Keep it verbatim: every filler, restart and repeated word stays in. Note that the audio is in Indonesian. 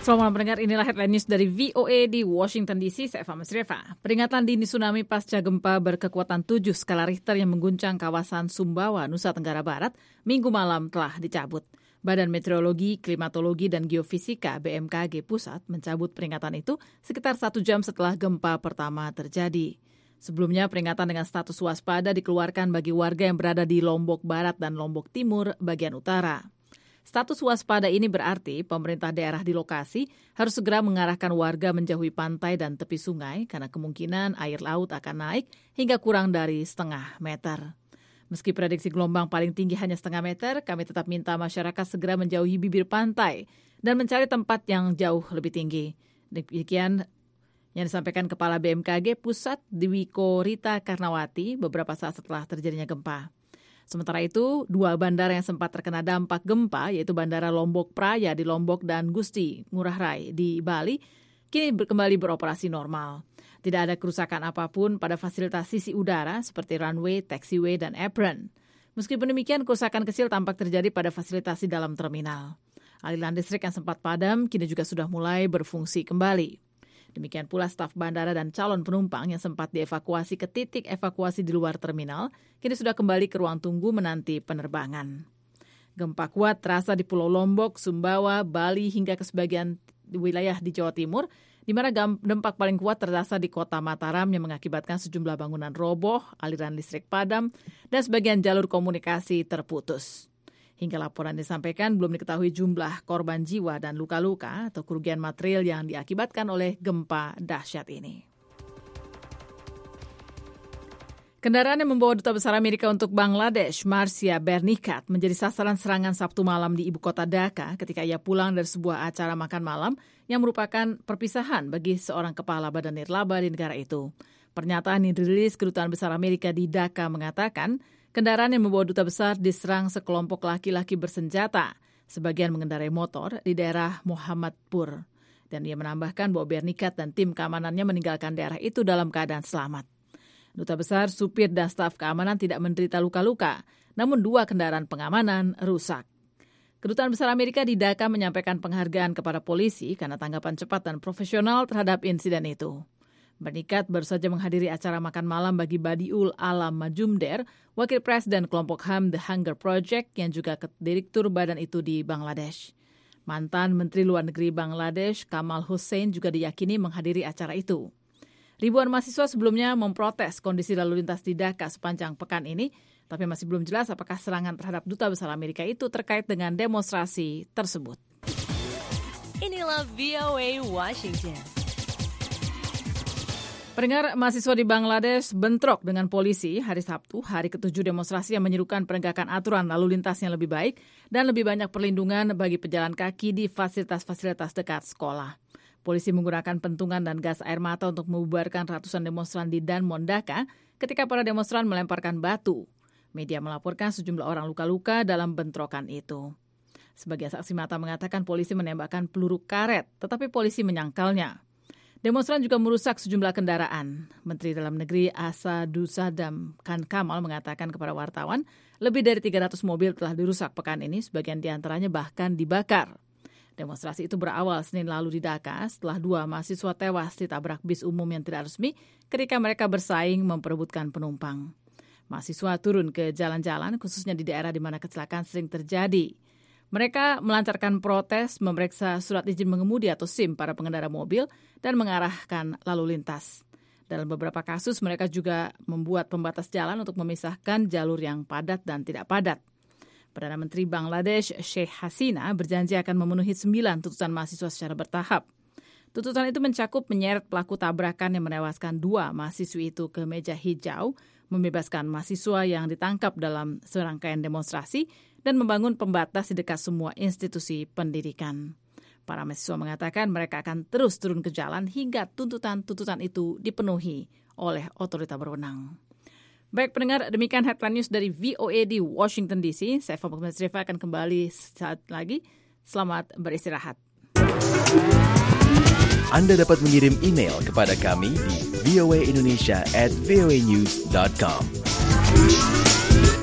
Selamat malam pendengar, inilah headline news dari V O A di Washington D C. Saya Fahmi Sreva. Peringatan dini tsunami pasca gempa berkekuatan tujuh skala Richter yang mengguncang kawasan Sumbawa, Nusa Tenggara Barat, Minggu malam telah dicabut. Badan Meteorologi, Klimatologi, dan Geofisika B M K G Pusat mencabut peringatan itu sekitar satu jam setelah gempa pertama terjadi. Sebelumnya, peringatan dengan status waspada dikeluarkan bagi warga yang berada di Lombok Barat dan Lombok Timur bagian utara. Status waspada ini berarti pemerintah daerah di lokasi harus segera mengarahkan warga menjauhi pantai dan tepi sungai karena kemungkinan air laut akan naik hingga kurang dari setengah meter. Meski prediksi gelombang paling tinggi hanya setengah meter, kami tetap minta masyarakat segera menjauhi bibir pantai dan mencari tempat yang jauh lebih tinggi. Demikian yang disampaikan Kepala B M K G Pusat Dwiko Rita Karnawati beberapa saat setelah terjadinya gempa. Sementara itu, dua bandara yang sempat terkena dampak gempa, yaitu Bandara Lombok Praya di Lombok dan Gusti Ngurah Rai di Bali, kini kembali beroperasi normal. Tidak ada kerusakan apapun pada fasilitas sisi udara seperti runway, taxiway, dan apron. Meskipun demikian, kerusakan kecil tampak terjadi pada fasilitas di dalam terminal. Aliran listrik yang sempat padam kini juga sudah mulai berfungsi kembali. Demikian pula staf bandara dan calon penumpang yang sempat dievakuasi ke titik evakuasi di luar terminal, kini sudah kembali ke ruang tunggu menanti penerbangan. Gempa kuat terasa di Pulau Lombok, Sumbawa, Bali hingga ke sebagian wilayah di Jawa Timur, di mana dampak paling kuat terasa di kota Mataram yang mengakibatkan sejumlah bangunan roboh, aliran listrik padam, dan sebagian jalur komunikasi terputus. Hingga laporan disampaikan, belum diketahui jumlah korban jiwa dan luka-luka atau kerugian material yang diakibatkan oleh gempa dahsyat ini. Kendaraan yang membawa Duta Besar Amerika untuk Bangladesh, Marcia Bernikat, menjadi sasaran serangan Sabtu malam di ibu kota Dhaka ketika ia pulang dari sebuah acara makan malam yang merupakan perpisahan bagi seorang kepala badan nirlaba di negara itu. Pernyataan yang dirilis Kedutaan Besar Amerika di Dhaka mengatakan, kendaraan yang membawa duta besar diserang sekelompok laki-laki bersenjata, sebagian mengendarai motor di daerah Muhammadpur. Dan ia menambahkan bahwa Bernikat dan tim keamanannya meninggalkan daerah itu dalam keadaan selamat. Duta besar, supir, dan staf keamanan tidak menderita luka-luka, namun dua kendaraan pengamanan rusak. Kedutaan Besar Amerika di Dhaka menyampaikan penghargaan kepada polisi karena tanggapan cepat dan profesional terhadap insiden itu. Bernikat baru saja menghadiri acara makan malam bagi Badiul Alam Majumder, wakil presiden kelompok H A M The Hunger Project yang juga direktur badan itu di Bangladesh. Mantan Menteri Luar Negeri Bangladesh Kamal Hussein juga diyakini menghadiri acara itu. Ribuan mahasiswa sebelumnya memprotes kondisi lalu lintas di Dhaka sepanjang pekan ini, tapi masih belum jelas apakah serangan terhadap Duta Besar Amerika itu terkait dengan demonstrasi tersebut. Inilah V O A Washington. Pendengar, mahasiswa di Bangladesh bentrok dengan polisi hari Sabtu, hari ketujuh demonstrasi yang menyerukan penegakan aturan lalu lintas yang lebih baik dan lebih banyak perlindungan bagi pejalan kaki di fasilitas-fasilitas dekat sekolah. Polisi menggunakan pentungan dan gas air mata untuk membubarkan ratusan demonstran di Danmon, Dhaka ketika para demonstran melemparkan batu. Media melaporkan sejumlah orang luka-luka dalam bentrokan itu. Sebagian saksi mata mengatakan polisi menembakkan peluru karet, tetapi polisi menyangkalnya. Demonstran juga merusak sejumlah kendaraan. Menteri Dalam Negeri Asaduzzadam Khan Kamal mengatakan kepada wartawan, lebih dari tiga ratus mobil telah dirusak pekan ini, sebagian diantaranya bahkan dibakar. Demonstrasi itu berawal Senin lalu di Dhaka setelah dua mahasiswa tewas ditabrak bis umum yang tidak resmi ketika mereka bersaing memperebutkan penumpang. Mahasiswa turun ke jalan-jalan, khususnya di daerah di mana kecelakaan sering terjadi. Mereka melancarkan protes, memeriksa surat izin mengemudi atau SIM para pengendara mobil, dan mengarahkan lalu lintas. Dalam beberapa kasus, mereka juga membuat pembatas jalan untuk memisahkan jalur yang padat dan tidak padat. Perdana Menteri Bangladesh, Sheikh Hasina, berjanji akan memenuhi sembilan tuntutan mahasiswa secara bertahap. Tuntutan itu mencakup menyeret pelaku tabrakan yang menewaskan dua mahasiswi itu ke meja hijau, membebaskan mahasiswa yang ditangkap dalam serangkaian demonstrasi, dan membangun pembatas di dekat semua institusi pendidikan. Para mahasiswa mengatakan mereka akan terus turun ke jalan hingga tuntutan-tuntutan itu dipenuhi oleh otoritas berwenang. Baik pendengar, demikian headline news dari V O A di Washington D C. Saya Fahmi Sreva akan kembali saat lagi. Selamat beristirahat. Anda dapat mengirim email kepada kami di voaindonesia at voanews dot com.